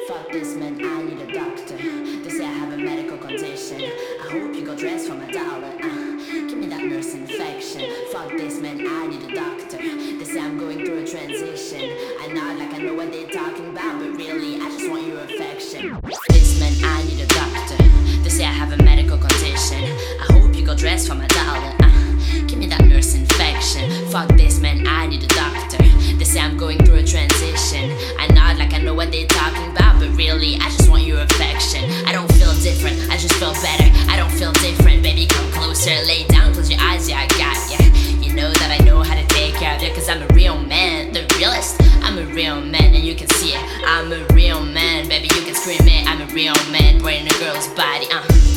Fuck this man, I need a doctor. They say I have a medical condition. I hope you got dressed for my dollar. Give me that nurse infection. Fuck this man, I need a doctor. They say I'm going through a transition. I nod like I know what they're talking about, but really, I just want your affection. This man, I need a doctor. They say I have a medical condition. I hope you got dressed for my dollar. Give me that nurse infection. Fuck this man, I need a doctor. They say I'm going through a transition. I nod like I know what they're talking about, but really, I just want your affection. I don't feel different, I just feel better. I don't feel different, baby, come closer. Lay down, close your eyes, yeah, I got ya. You know that I know how to take care of you, cause I'm a real man, the realest. I'm a real man, and you can see it. I'm a real man, baby, you can scream it. I'm a real man, wearing a girl's body,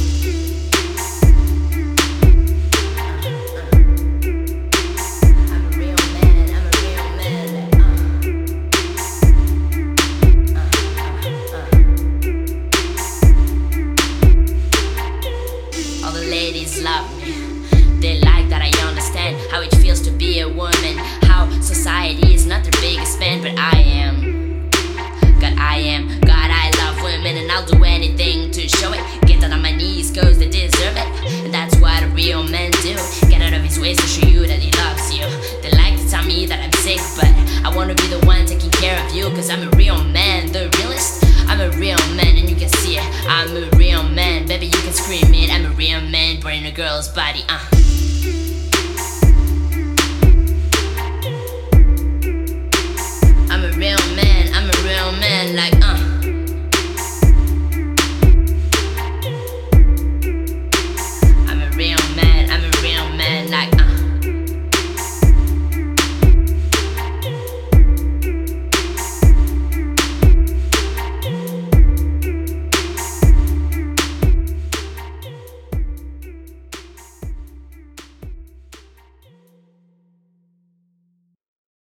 All the ladies love me. They like that I understand how it feels to be a woman, how society is not the biggest fan, but I am. God, I am. God, I love women, and I'll do anything to show it. Get down on my knees, cause they deserve it. And that's what a real man do. Get out of his ways to show you that he loves you. They like to tell me that I'm sick, but I wanna be the one taking care of you, cause I'm a real man, the realest. I'm a real man, and you can see it. I'm a real man, baby, you can scream it. I'm a real man, born in a girl's body,